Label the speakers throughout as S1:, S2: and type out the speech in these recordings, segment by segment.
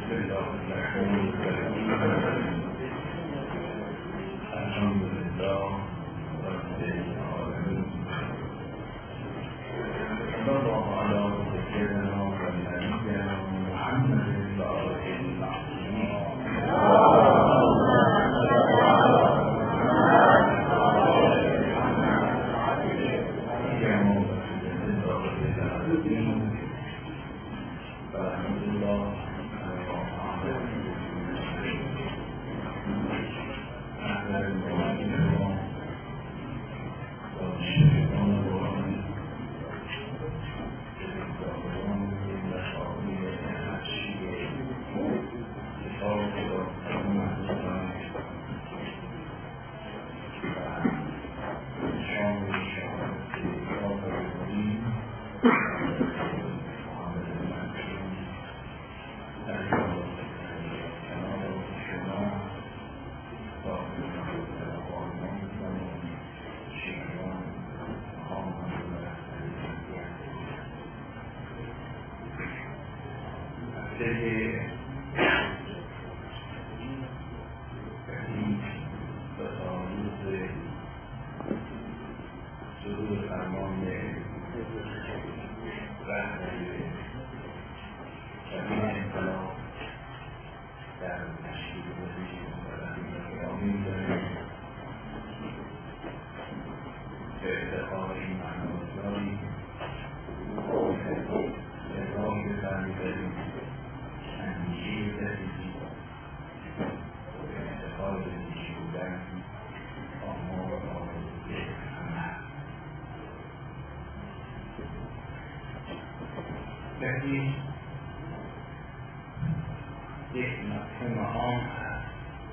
S1: یک مفهوم عام هست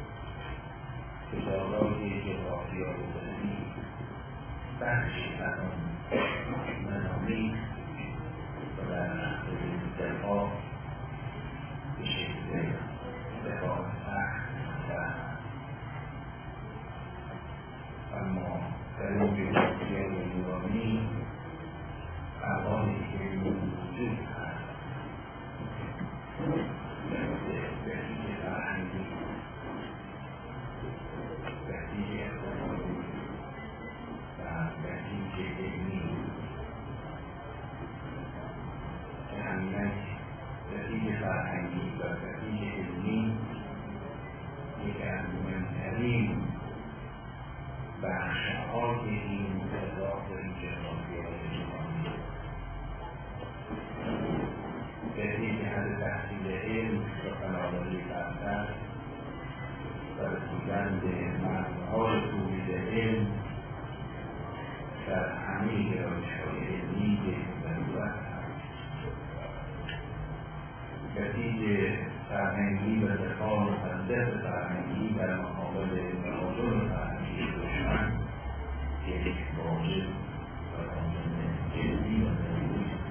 S1: که دارای جغرافیا بودنی بخشی از آن مضامین و در نحوه دفاع به شکل دفاع سخت هست. اما در این جغرافیا نورانی اقوالی که وجود هست بهتیج فرهنگی، بهتیج اقتصادی و بهتیج علمی که همینک بهتیج فرهنگی و بهتیج علمی یکی از مهمترین بخش‌های این اتفاق این جغرافیای نورانی بهتیج حد تحصیل علم و فناوری برتر و رسیدن به مرزهای تولید علم در همه گرایش‌های علمی یک ضرورت هست. بهتیج فرهنگی و دفاع مقدس فرهنگی در مقابل تهاجم فرهنگی دشمن یک واجب و لازم جدی و ضروری است.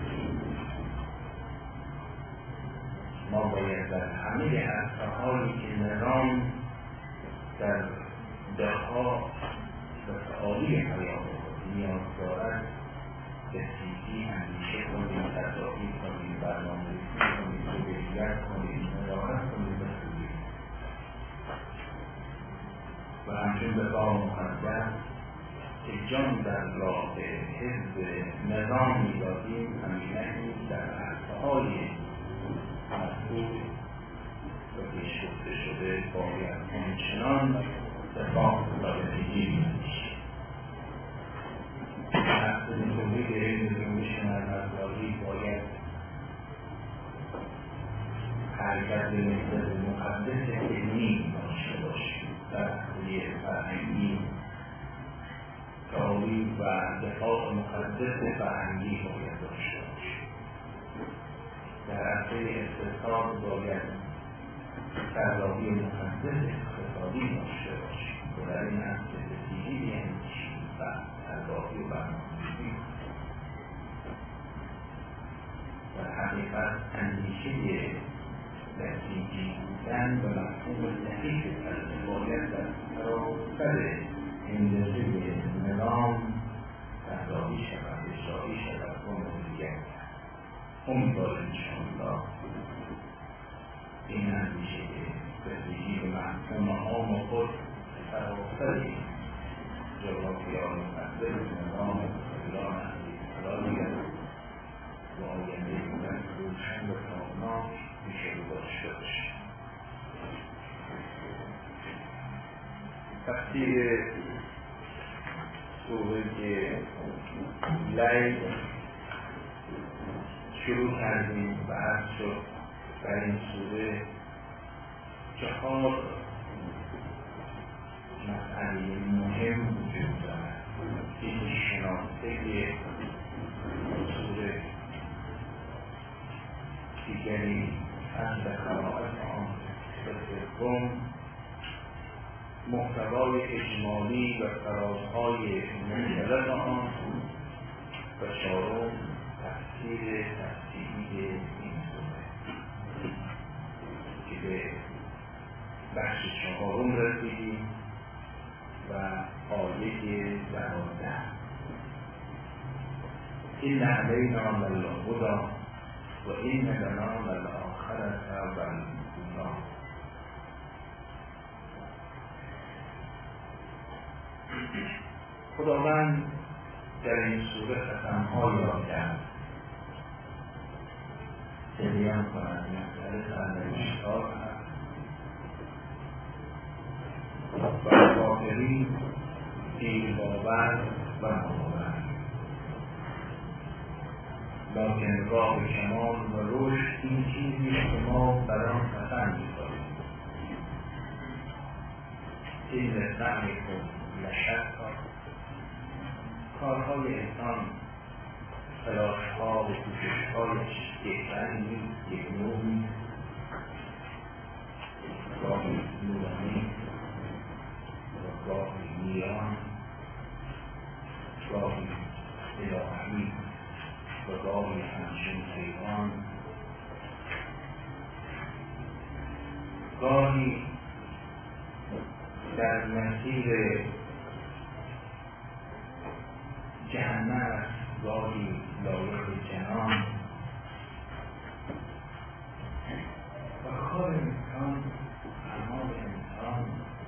S1: ما باید در همه عرصه‌هایی که نظام در ده‌ها و تعالی حیات خود نیاز دارد بسیاری اندیشه کنیم، تطابقی کنیم، برنامه‌ریزی کنیم، مدیریت کنیم، مدارت کنیم و سویه و همچون دفاع مقدس که جان در راه حزب نظام می‌دادیم همینک در عرصه‌های مذکور و پیشگفته شده باید همچنان دفاع و بهتیجی می‌اندیشیم. نقص تولید علم جنبش مرمزداری باید حرکت به نسبت مقدس علمی داشته باشیم، در حوزه فرهنگی تعالی و دفاع مقدس فرهنگی باید داشته باشیم. در عرصه اقتصاد باید طراحی مقدس اقتصادی داشته باشیم و در این عرصه بسیاری بیاندیشیم و طراحی و برنامه‌ریزی در حقیقت اندیشه بهتیجی بودن و مفهوم دقیق کلمه باید در سراسر هندسه نظام طراحی شود، اجرایی شود و مدیریت. امیدوارم انشاءالله این اندیشه که رسیدگی به مفهوم عام و خود سراسری جغرافیا مقدر نظام ایران استقلالی و آینده بودن روشن و تابناک میشه رو داشته باشه. تفسیر سوره که لیل شروع کردیم و عرض شد در این سوره 4 مسئله مهم وجود دارد. این شناخته سوره، دیگری اصل قرائت آن، و سوم محتوای اجمالی و فرازهای منطلق آن، و چهارم تفسیر تفصیلی این سوره که به بخش 4 رسیدیم و آیه 12 این علینا للهدی و این لنا للآخرة والأولى. خداوند در این سوره قسم‌ها یاد کرد. سریان کند مسئله سرنوشت‌ها هست و کافرین دین باور و ناباور، لکن راه کمال و رشد این چیزی که ما بر آن قسم می‌خوریم. این سعیکم لشتی، کارهای انسان، تلاش‌ها و کوشش‌هایش یکسان نیست، یک نوع نیست، گاهی نورانی و گاهی میان، گاهی الهی و گاهی همچون حیوان، گاهی در مسیر جهنم است، گاهی لایق جنان. و کار انسان، اعمال انسان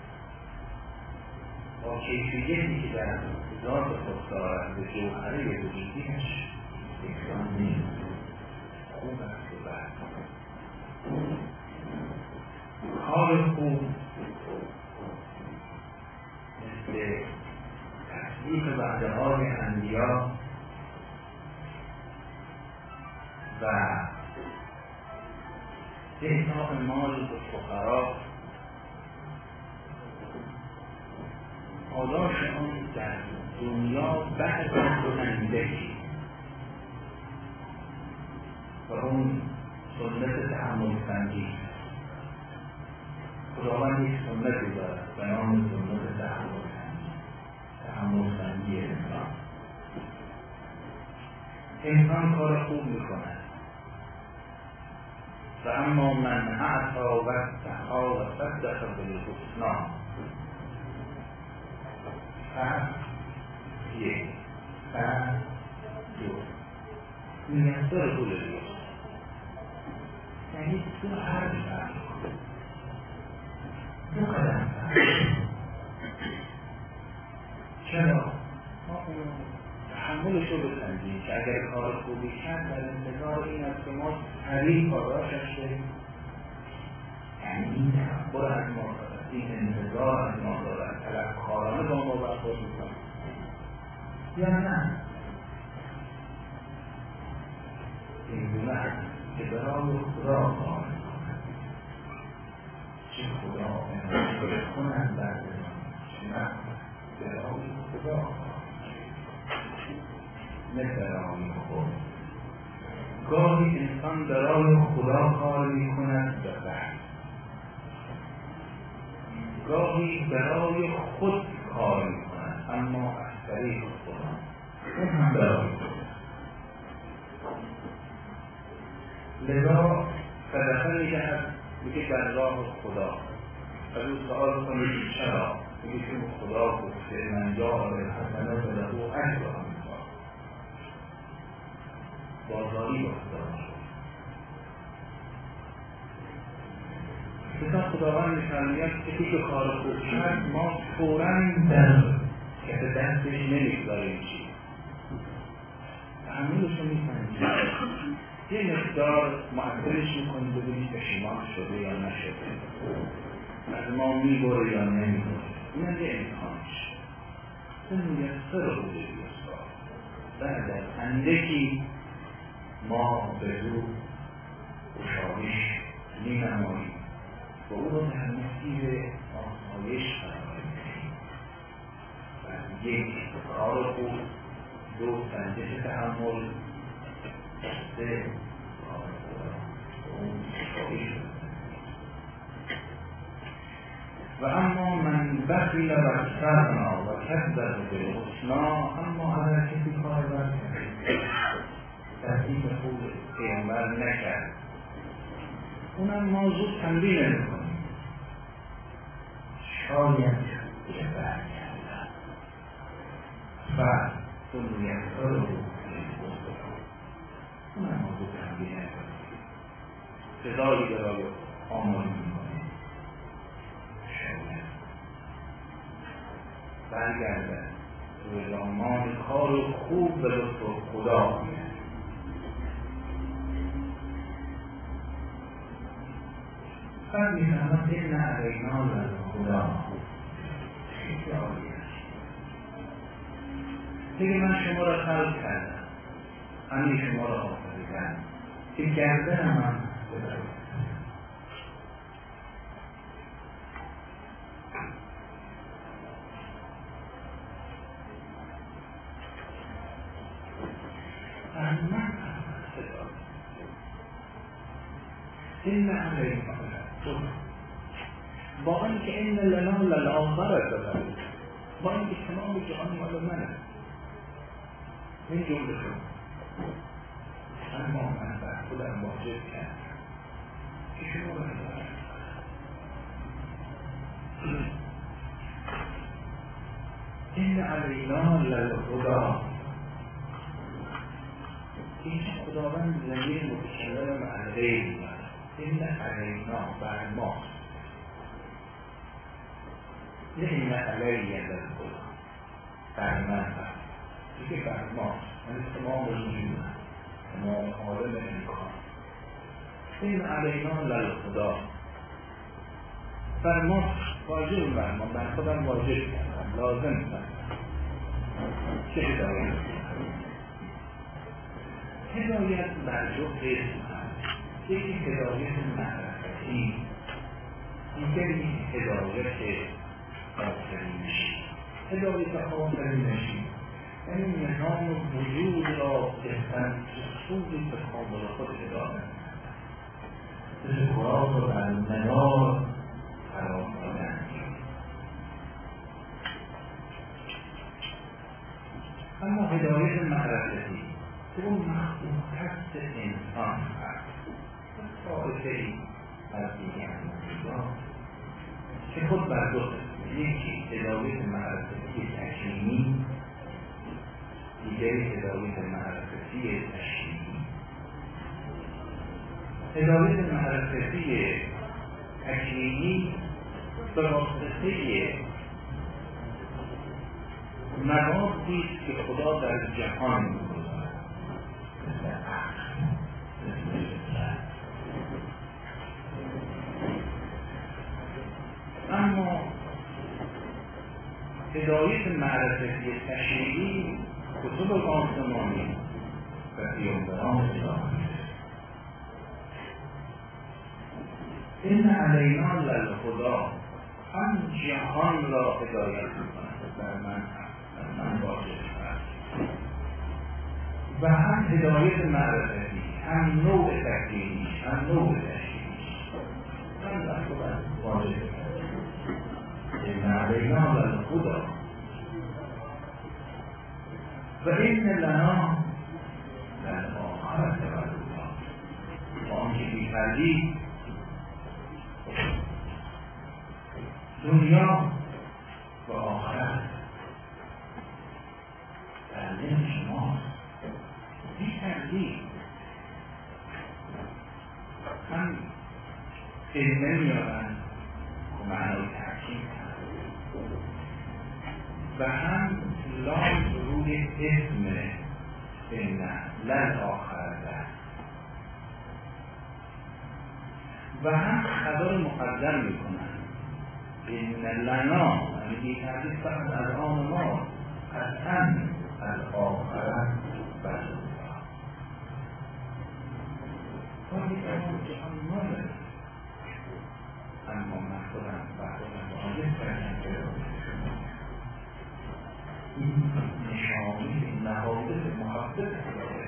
S1: با کیفیتی که در ذات خود دارد به جوهره وجودیش یکسان نیست، خوب است و بد. کار خوب مثل تصدیق وعده‌های انبیا و اعطاء مال به فقرا، پاداش آن در دنیا بعد از اندکی و اون سنت تحمل سنجی. خداوند یک سنتی دارد به نام سنت تحمل سنجی انسان. انسان کار خوب میکند و اما من اعطی و اتقی و صدق بالحسنی، پس یک، پس دو، میسر طول الوقت، یعنی دو حرف دو قدم چرا؟ ما تحملش رو بسنجیم که اگر کار خوبی کرد در انتظار این است که ما سریع پاداشش بدیم. یعنی این تکبر از ما دارد، این انتظار از ما دارد، طلبکارانه با ما برخورد می‌کند یا نه؟ این گونه است که برای خدا کار می‌کند. چه خدا انتظار کنند در زمان، چه نه برای خدا کار نه برای خود. گاهی انسان برای خدا کار می‌کند به بعد، گاهی برای خود کار می‌کند اما از طریق خدا، اون هم برای خود. لذا صدقه می‌دهد، میگه در راه خدا. از او سؤال کنید چرا؟ میگه که خدا گفته من جاء بالحسنة فله عشر امثالها. بازاری با خدا شد. لذا خداوند می‌فرماید کسی که کار خوب کرد ما فوراً در کف دستش نمی‌گذاریم چی تحملش رو می‌کنیم، یه مقدار معطلش می‌کنیم ببینید پشیمان شده یا نشده، از ما می‌بره یا نمی‌بره. این یه امتحانش. اون میسر رو بوده بیاستا بعد از اندکی ما به رو گشایش می‌نماییم و او رو در مسیر آسایش قرار می‌دهیم و یک کار خوب، دو سنجش تحمل، سه کار خوب و اون گشایش. و اما من بخیل و استغنا و کذب بالحسنی، اما اگر کسی کار بد تصدیق خوب پیامبر نکرد، اونم ما زود تنبیه نمی‌کنیم، شاید که برگردن و دنیت رو اونم ما زود تنبیه نمی‌کنیم، صدایی برای آماده می‌کنیم، شاید برگردن روی زمان کار خوب به لطف خدا. بعد می‌فهمد این علینا للخدا خیلی عالی است. دیگه من شما را خلق کردم، همین شما را آفریدم که گردن من ببرید. این علینا با اینکه این لنا للآخرة ببرید، با اینکه تمام جهان مال منه، این جمله شد، اما من بر خودم واجب کردم که شما را ببرم. این علینا للخدا، این خداوند زمین متکلم علیه می‌برد. این علینا بر ما، نه این علیه للخدا بر من بر دیگه بر ما، یعنی تمام وجود تمام عالم امکان. این علینا للخدا بر ما واجب، بر ما بر خودم واجب کردم، لازم کردم. چه هدایت؟ هدایت بر دو قسم هست، یکی هدایت معرفتی، دیگری هدایت آفرینشی. هدایت آفرینشی یعنی نظام وجود را بهتن سوی تکامل خود هدایت، مثل قرآن را بر منار قرار دادن. اما هدایت معرفتی که اون مخصوص انسان هست، طایفه‌ای از دیگر موجودات که خود بر دو قسم، یکی هدایت معرفتی تکوینی، دیگری هدایت معرفتی تشریعی. هدایت معرفتی تکوینی به واسطه موادی است که خدا در جهان می‌گذارد، مثل عقل، مثل فطرت. اما هدایت معرفتی تشریعی کتب آسمانی و پیامبران الهی. این علینا للخدا هم جهان را هدایت می‌کند، در من واجب است، و هم هدایت معرفتی، هم نوع تکوینی، هم نوع تشریعی، من در خودم واجب است. این علینا للخدا و این لنا للآخرة والأولى، با آنکه می‌فرمید دنیا و آخرت در ذهن شماست، بی تردید. من علمه میارن که معنای تحکیم و هم لام روی اسم نه لن آخر ده و هم خبر مقدم میکنن این لنا یعنی این حدیث فقط از آن ما قطعا از آخرت بسید ولی اما جهان ماله اما من خودم واجب کردم که این نشانی نهایت محبت خدای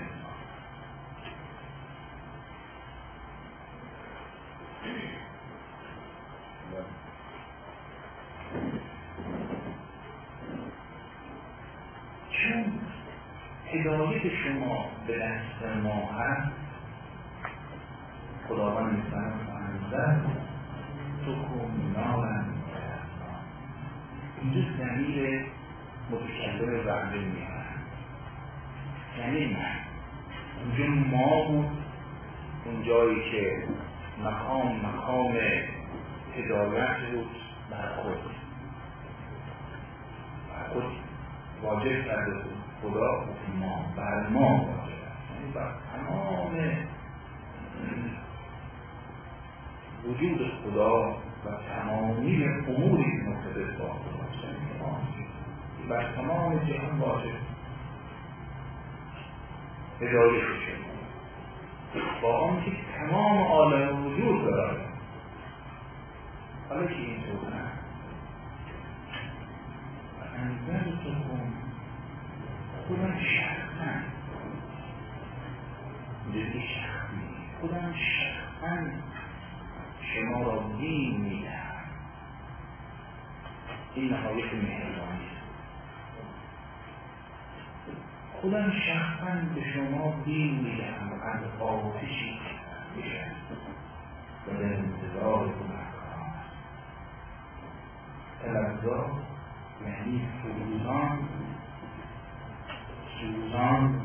S1: چون هدایت شما به دست ما هست خداوند می‌فرماید انزل تکون نارن اینجا ضمیر متکلم وحده میارن یعنی من اونجا ما بود اون جایی که مقام هدایت بود بر خود واجب کرده بود خدا ما بر ما واجب است یعنی بر تمام وجود خدا و تمامی اموری که مرتبط با خدا بر تمام جهان واجب هدایت شما با آنکه تمام عالم وجود دارد حالا که این طور نه انزل تکون خودم شخصا دیگه شخصی خودم شخصا شما را دین میدهم این نهایت مهربانی خودم شخصا به شما دین میدهم و از آتشی میشن و در انتظار گناهکاران تلظا یعنی سوزان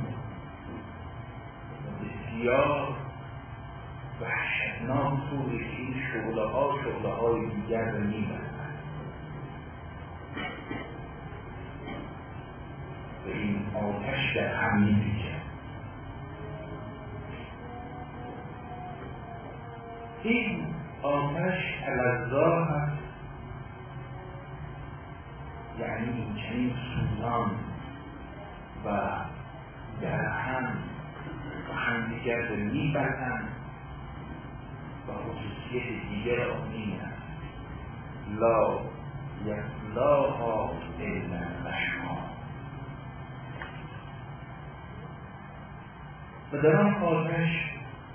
S1: بسیار وحشتناک طوری که این شعله های دیگر رو میبرند و این آتش در هم می‌ریزد. این آتش تلظا هست یعنی این چنین سوزان و در هم و همدیگر رو میبرند و خصوصیت دیگر آنین است لا یصلاها الا الاشقا و در آن آتش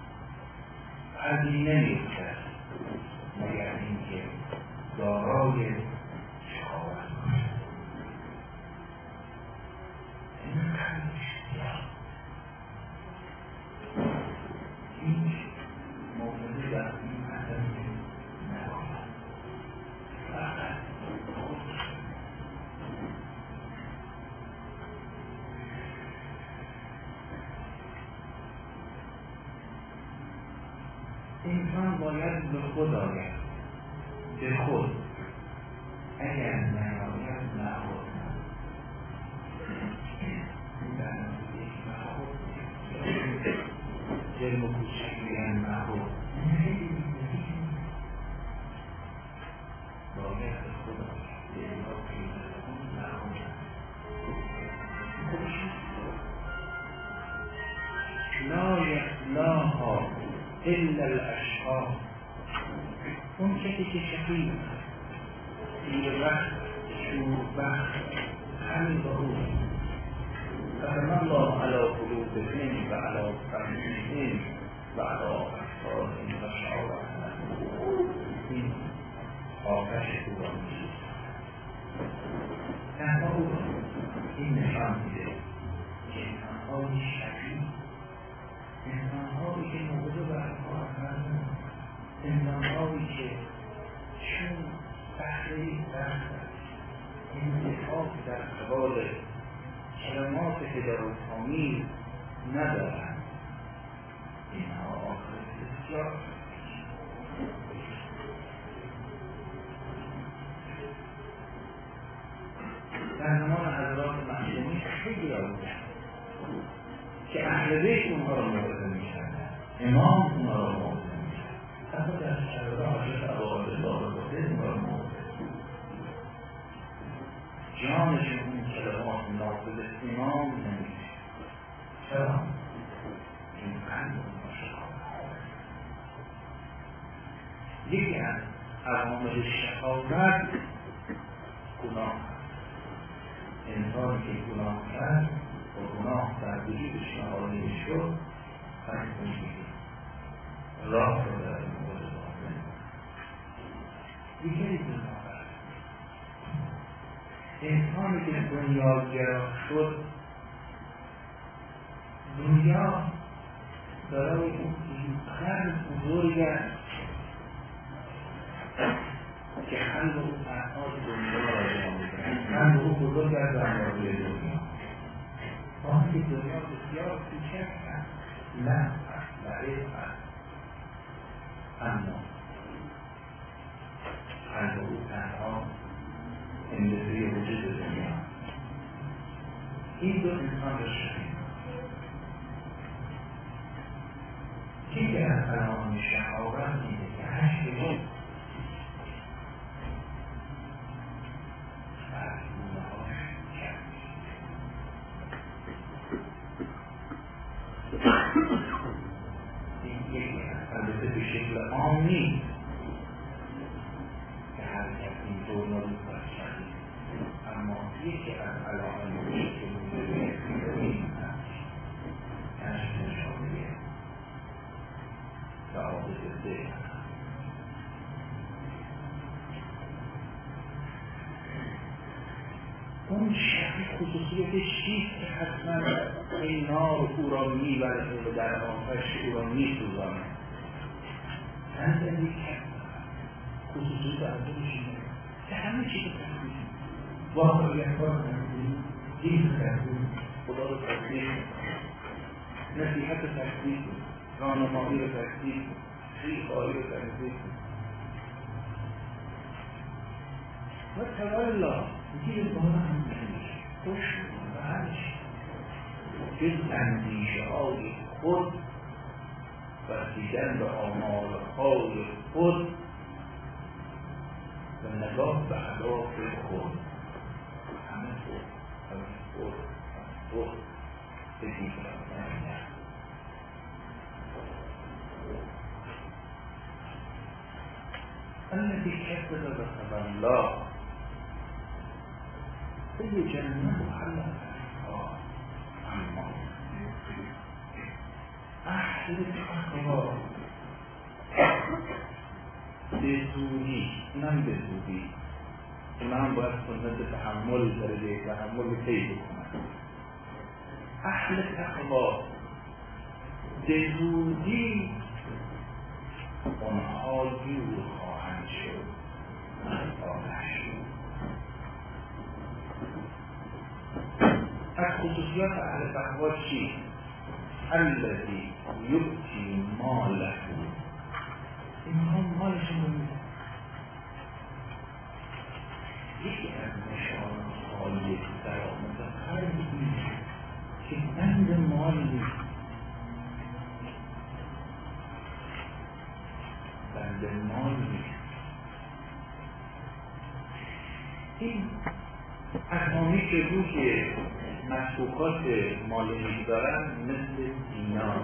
S1: فردی نمی‌افتد مگر اینکه دارای شقاوت باشد. هیچ موضوعی در این مدن نباشد فقط خود انسان باید به خود آید به خود اگر نیاید نخود جرم و کوچکی هم نخود باید به خود آید به اینا پیدا کن نخود لا یصلاها الا الاشقا اون کسی که شقی دیربخت شوربخت همین با او ختم الله علی قلوبهم و علی سمعهم و علی ابصارهم غشاوة این آتش او را می‌سوزد. تنها او این نشان میده که انسان‌های شقی انسان‌هایی که موضوع برکار هستند انسان‌هایی که چون بحری درست انتخاب در قبال کلمات هدایت‌آمیز ندارند اینها آخر بسیار درویش اونها رو موعظه میکردن، امام اونها رو موعظه میکرد، حتی در شهرها حضرت ابوعبدالله بازرگان اونها رو موعظه جانشون اون کلمات نازل امام نمیشه. چرا؟ این قلب اونها شکافت. یکی از عوامل شکافت گناه هست. انسانی که گناه کرد و گناه در وجودش نهاده شد پس میگید راه رو در این مورد باطن دیگری گناه هست. انسانی که دنیاگرا شد دنیا برای اون اینقدر بزرگ است که قلب او تنها دنیا را جا می‌کند. قلب او بزرگ است در مقابل دنیا. آنکه دنیا بسیار کوچک است، لحظ است، لعب است، اما قلب او تنها اندازه وجود دنیا. این دو انسان را شدید. یکی از علائم شهوت اینه که هشت روز این یکی البته به شکل عام نیست که هر کس این طور نبود شدید، اما یکی از علائم به شکل این هست کشف نشانه سعادت ذهن. اون شخص خصوصیتش چیست که حتما این نار او را میبره و در آتش او را میسوزانه؟ زندگی کرد خصوصیت اولش اینه که همه چیز تحقیق واقعیت ها تحقیق، دین تحقیق، خدا رو تحقیق، نصیحت تحقیق، راهنمایی رو تحقیق، خیرخواهی رو تحقیق و تولا دیگه بارا هم نمیشه خوش و همش جز اندیشه های خود و دیدن به آمال های خود و نگاه به اهداف خود همه خود بگیم الذي كذب وتولى سيجنبها الأتقى اما اهل تقوا به زودی، اونم به زودی، اونم باید سنت تحمل درجه تحمل طی بکنن. اهل تقوا به زودی اونها دور خواهند شد آتش. از خصوصیات اهل تقوا چی؟ الذی یؤتی ماله، اینها مالشون رو میدن. یکی از نشانه‌های سلامت قلب اینه که بند مال نیست، بند مال نیست. این اسامی که روی مسبوقات مالی دارن مثل دینار،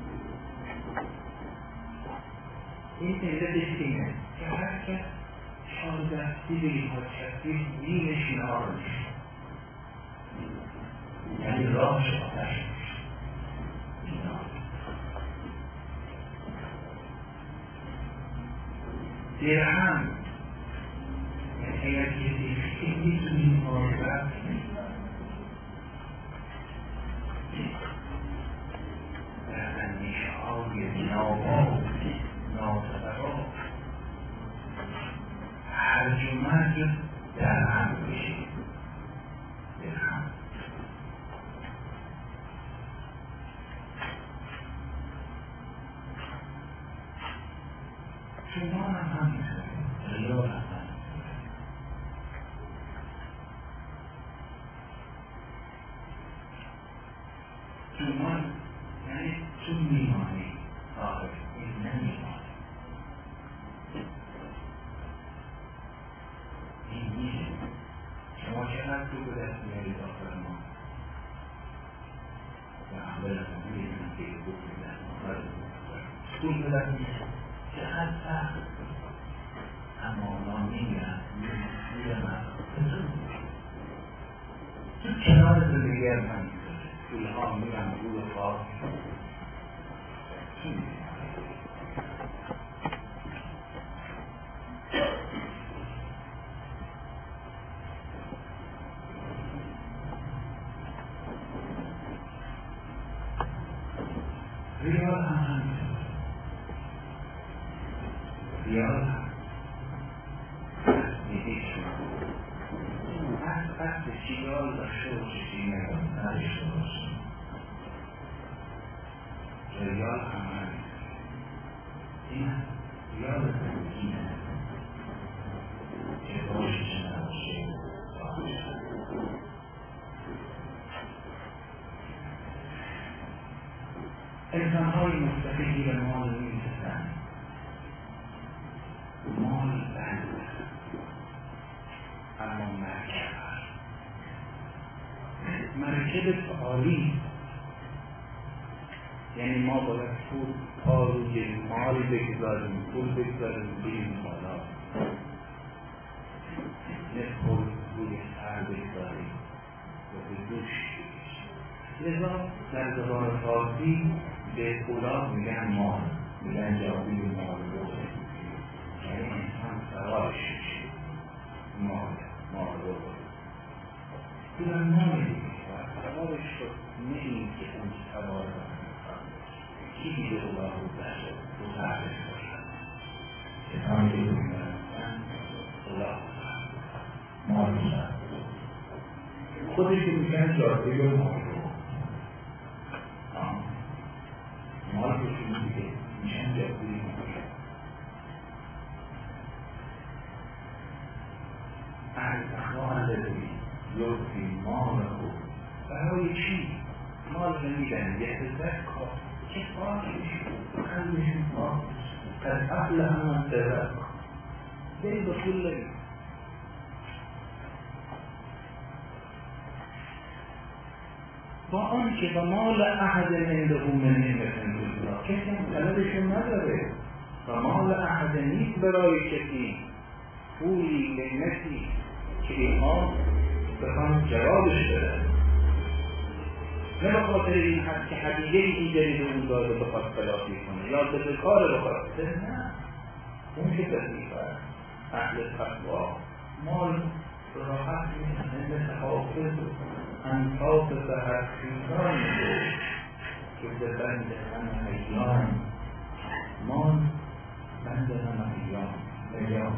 S1: این علتش اینه که هر کس 14 به اینها چسبید نیمش نار میشه، یعنی راهش آتش میشه. درهم اگر کسی خیلی تو این مراقبت در اندیشه های ناتبرا هرج و مرج در هم بشید. درهم شما هم همینطوره، ریال هم تومان پول بدن چقدر سخت، اما اونا میگن میگن تو کنار زندگی هم همینطوره، پولها میرن پول خواهد ریال هم همینطوره، ریال هم میدیشون از چیال داشته باشه چی نداشته باشه، ریال هم همینطوره. این ریال زندگی نه چه باشه چه نباشه انسان‌های مستفیدی به مال می‌رسند. مال بند اما مرکب عالی، یعنی ما باید پا روی مال بگذاریم، پول بگذاریم بریم بالا، نه پول روی سر بگذاریم و به دوش بگذاریم. لذا در زبان فارسی به اولاد میگن مال، میگن جاوی مال روه، یعنی انسان سوارش میشه مال روه دیگر مال دیگه و سوارش شد، نه این که اون سوار کی دیگه اولاد رو داشته رو تعریف باشد کسانی که دومیدن اولاد مال باشد خودش که میگن جاوی مال مال بشون دیگه میشن جاوی مال. اهل تقوا الذی یؤتی ماله برای چی؟ مال نمیدن یتزکا چه پاکش قلبشون پاکش قد افلح من تزکا دل به پول نمید با آنکه با مال احد عنده من نعمت کسی هم طلبشون نداره و مال احد نیست برای کسی پولی نعمتی که اینها بخوان جوابش بدن، نه به خاطر این هست که حدیده دیگری به اون داده بخواد خلافی کنه یا به کار بخواد بده، نه اون که تصدیق هست اهل تقوا مال راحت میکنه مثل حافظ انصاف سهر خیزان میده که به بند هم ایام مال بند هم ایام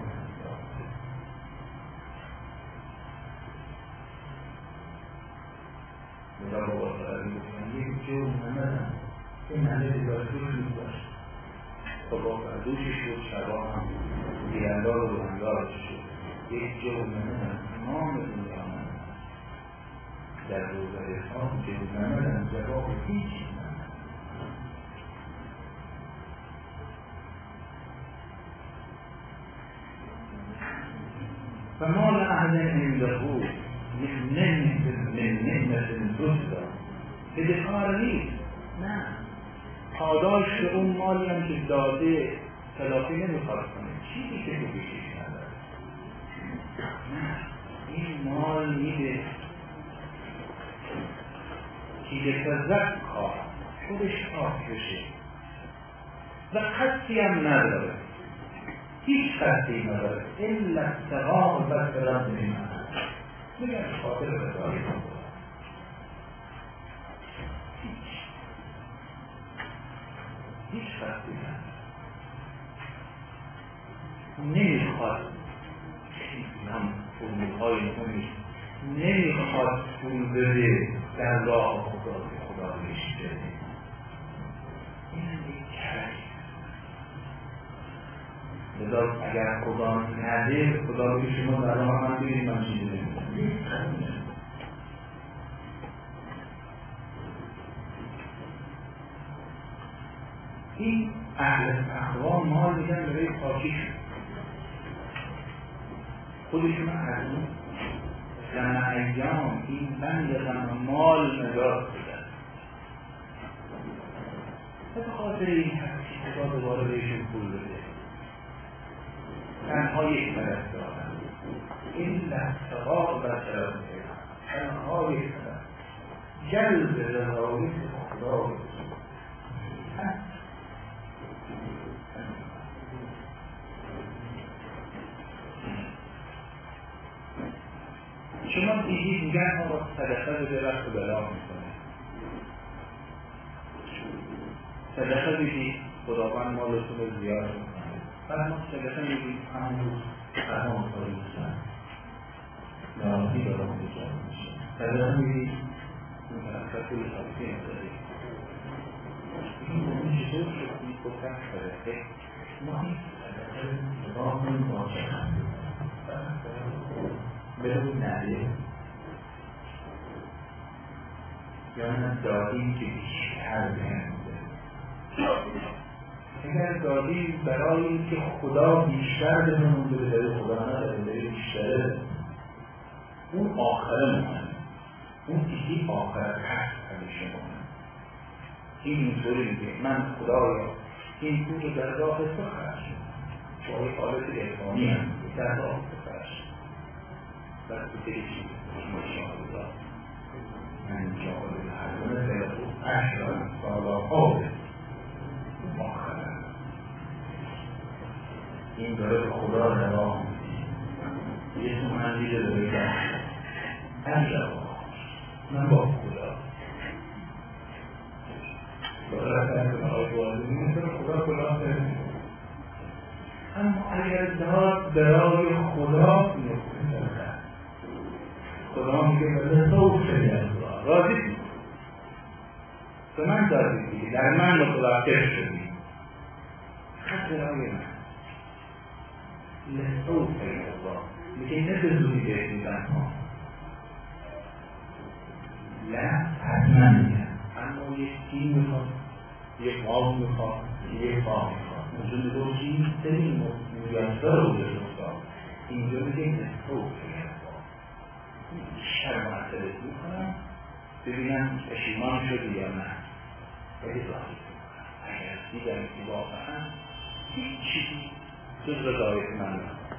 S1: مدار با سرعی بکنم یک جو نمدن این همه دیگاه دوش میداشت با دوشش بود شبا هم دیرندار و دوهندارش شد یک جو نمدن نام دنیا نمدن در روزه حساب جو نمدن جواب هیچی نمدن فمال اهل عنده من نعمت رسدا که دکار نیست، نه پاداش به اون مالی هم که داده تلافی نمیخواد کنه چیزی که تو بیشیش نداره، نه این مال میده که یتزکا خودش پاک بشه و قصدی هم نداره، هیچ قصدی نداره الا ابتغاء وجه ربه میگن خاطر رضای خدا هیچ قصدی نداره، نمیخواد هم فرمولهای مهمش نمیخواد پول بده در راه خدا بهش بده، این هم یک کرد لذا اگر خدا نده خدا بگه شما در راه من بگید من چیزی نمیدونم این اهل تقوا مال میدن برای پاکیشون خودشون از اون غم ایام این بند غم مال نجات بدن به خاطر این هست خدا دوباره بهشون پول بده. تنها یک طرف دارن این لحظه‌ها بشرات تنها یک طرف جلب رضایت خدا شما دیدید میگن آقا صدقه بده وقت بلا میکنه، صدقه بدید خداوند مالتون رو زیاد میکنه، بعد ما صدقه میدید همون روز فرمان کاری میکنه ناراضی دارم بجا میشه، صدقه میدید اون طرف پول خاصی نداری این بودی چطور شد این گفتن صدقه ما این صدقه نگاه کنیم باشه بدون نریه یا نه دادیم که بیشتر بهنده. اگر دادیم برای اینکه خدا بیشتر بهمون بده داره خدا نداره داره بیشتره، اون آخره مهمه، اون چیزی آخره هست همیشه مهمه. این اینطوری میگه من خدایا این پول رو در راه تو خرج چون حالت ارفانی هم در راه تو خرج بس تو دلی چی ماشاءالله من جاهل الحرمه بلکو اشرا سالاها ماخره این داره به خدا نگاه میدی یه سومن دیده داره داشت انجام من با خدا اما اگر داد برای خدا نکنه خدا میگه بده صوت شدید راضی کنید به من دادید در من متوقف شدید خط برای من لصوت شدید میگه نبزونی بهتید ها نه حتما میگه اما یک چی میخواد یک آب میخواد یک آب میخواد اونجا میگه چی سری میگه رو بزرگا اینجا میگه نصف بیشتر معطلت میکنم ببینم پشیمان شدی یا نه ولی راضی میکنم اگر دیدم که واقعا هیچ چیزی جز رضایت من نکنم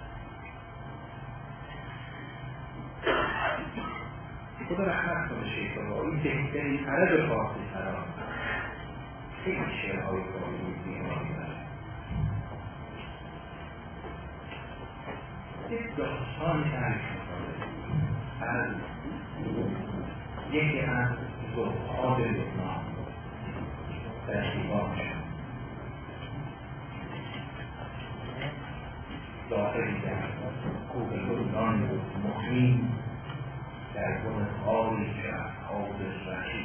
S1: خدا رحمت کنه شیطان این بهترین عرب فارسی قرار خیلی شعرهای کاری بیماری داره یک داستان تعریف میکنه از یکی از زهاد لبنان در شیبان شد ظاهری در کوه لبنان بود مقیم در گل خالی که اصحاب رشید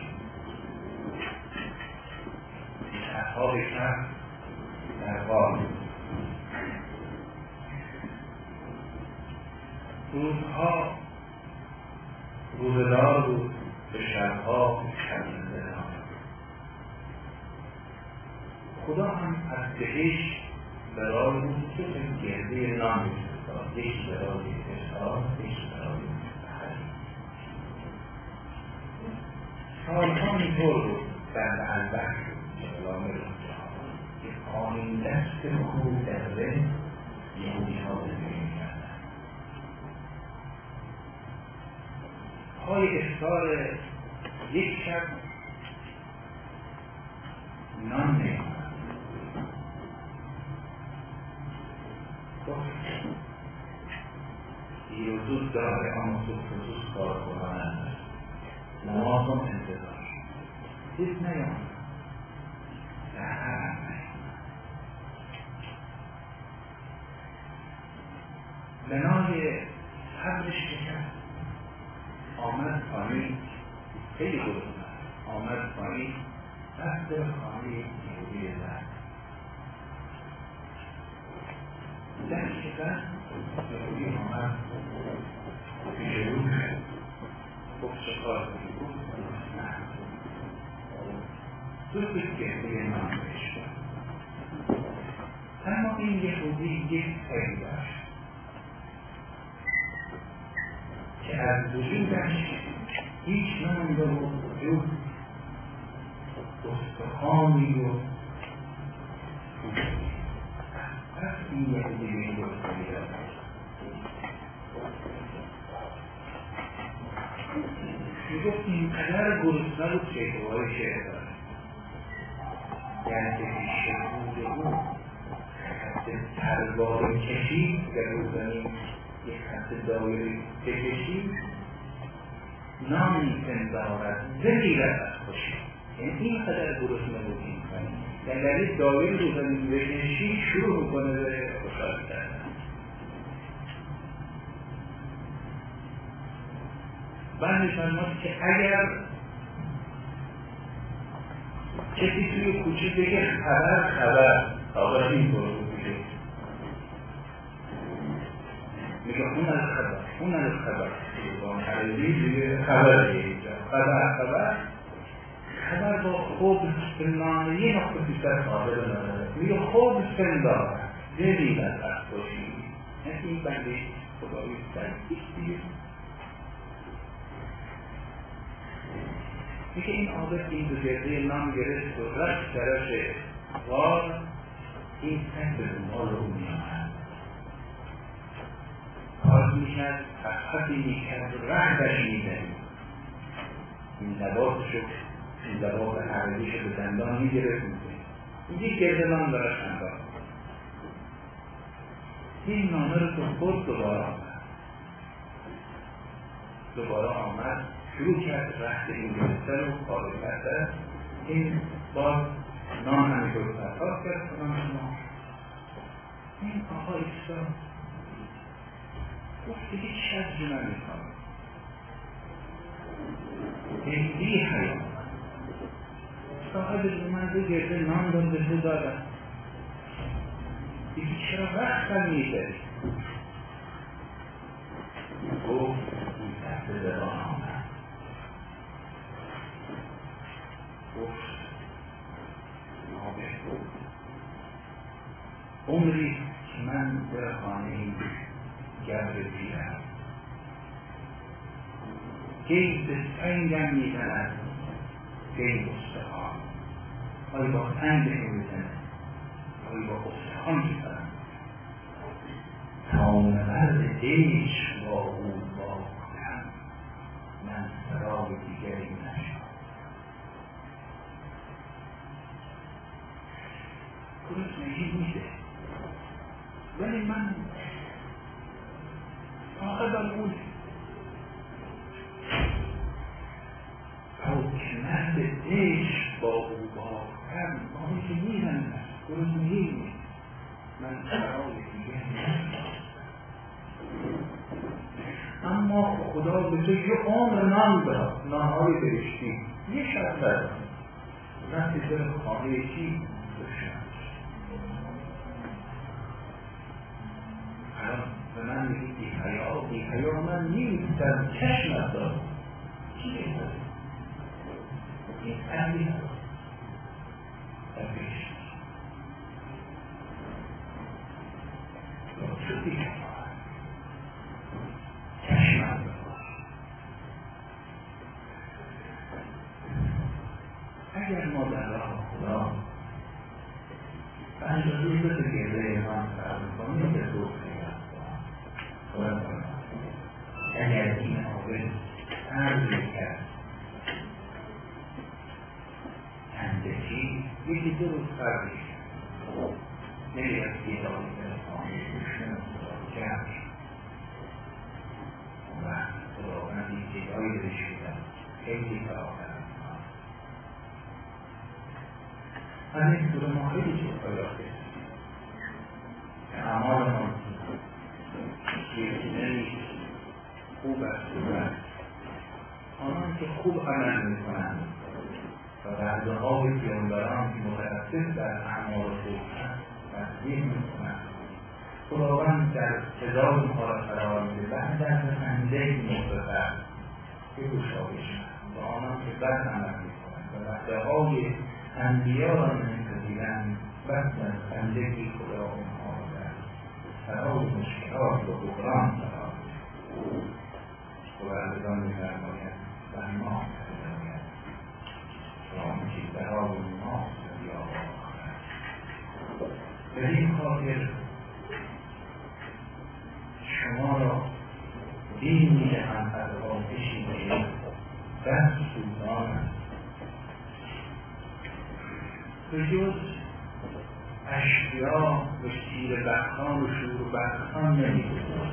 S1: اصحاب شهر در غار روزها روزدار بود به شبها شبنده خدا هم از بهش برای اون که گرده نام می‌داد یک برای اشتار یک برای سالها اینطور بود در البر جلال رجال که پایین دست خوب در ره یهودی ها زندگی می‌کردن پای افطار یک شب نان نیامد دیر و زود داره اما صبح و زود کار کنند نماز هم انتظار هیچ نیامد سهر بنای صبرش بکرد آمد پایین خیلی گرسنه آمد پایین دست خانه یهودی زد دست زد یهودی آمد پیش رو گفت چه کار کنی گفت نه تو گرده من بهش اما این یهودی یک سری داشت که از وجودش هیچ نمونده و وجود استخوانی و این یکی دیگه این گفتگی داره. میگفت اینقدر گرسنه بود شکوهای شعر داره، یعنی که پیش بود او خط تلوار کشید در روزنی یک خط دایره بکشید نامی پندارد زگیرد از خوشی. یعنی این قدر گرسنه بود این کنی، یعنی در یک دایره روزنی بکشید شروع میکنه به خوشحالی کردن. بعد میفرماد که اگر کسی توی کوچه بگه خبر آقا این برو بگه میگه اون از خبر خبر با خوب سنانه یه نقطه بیشتر قابل نداره. میگه خوب سندار دلیل از باشی، یعنی این بندش خدایی سرکیش دیگه. میگه این عادت این دو جرده نام گرشت و رشت درش غار این سنگ به دنبال رو میامد کار میکرد حقیقتی میکرد رهدش میدهید این لباس حرجیش به دندان میگرفت میگه گرده نام دارش اندار این نامه رو تو خود دوباره آمد شروع کرد رهد این گرفتن و کار کردن. این باز نام همیشه رو پرتاز کرد کنم شما این آقا ایستا گفت دیگه چه از جونم میکنم این بی حیام صاحب اومده گرده نام دنده دادن دیگه چرا وقتم میداری گفت این دست زبان آمد گفت عمری که من در خانه این گرد دیرم گی به سنگم میزند گی استخوان آیا با سنگ میزند آیا با استخوان میزند تا مرد دیش با او باختم من سراب دیگری نشد. گرسنگی میده ولی من فقط اونه تا که مرد عشق با او باختم آنی که میرم گرسنگی میده من سراب دیگری نشد. اما خدا به تو یه عمر نام داد نامهای برشتی یه شب دارم رفتی در خانه چی بشن به من میگی بی حیا من نیستم چشمت دارم چی بهتره این علی در برشتی یا شدی اگر ما در راه خدا اندازه بده گرده من فرد کنیم که دو خیلی اگر این آقل عرضی کرد اندکی یکی دو روز فرقی نمی از بیداری تلفانی بشنم خدا جمع و خداوند این چیزهایی درش بودن خیلی فراغت از این سوره ما خیلی چیزها یاد گرفتیم که اعمال ما یکی خوب است آنان که خوب عمل میکنند و رده ها به پیامبران که متاسف در اعمال خوب تصدیق میکنند خداوند در صدا اونها را قرار میده بعد در خنده مختصر که گشایش و آنان که بد عمل میکنند و رده های انبیا را نمی‌پذیرند بس از خندگی خدا اونها را در سرای مشکلات و بحران قرار می‌دهد. خداوندگان می‌فرماید و ما می‌فرماید شما که سرای ما یا به این خاطر شما را دین میدهم از آتشی که دست سوزان است. به جز اشکیا و شیر بخان و شور بخان نمی‌کنند.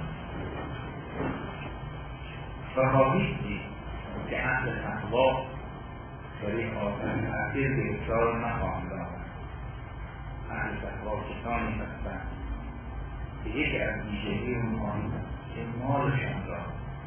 S1: و حاویستی که اهل تقوا برای آتش تأثیر به اکرار نخواهند آمد. اهل تقوا کسانی هستند که یکی از ویژگی اونها که مالشان را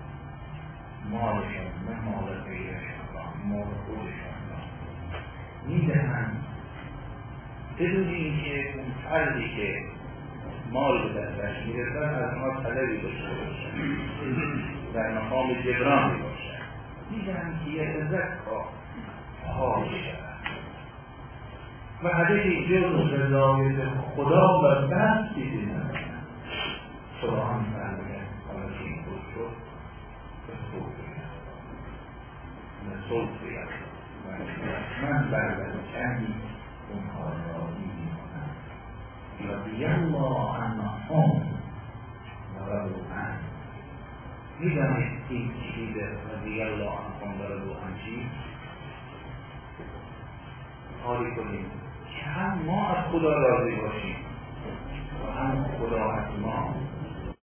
S1: نه مال غیرشان را مال خودشان را میدهند بدون اینکه اون فردی که مال به دستش میرسد از ما طلبی داشته باشد، در مقام جبرانی باشد. میدهند که یک عزت حال شود و هدف جز رضایت خدا و بس چیزی ندارد. خدا هم فرموده حالا که این بود شد به صوت بگرد من برد چندی اونها را می‌کنم رضی الله عنهم و رضوا عنه. می‌دانید این چیز رضی الله عنهم و رضوا عنه چیست؟ حالی کنیم که هم ما از خدا راضی باشیم و هم خدا از ما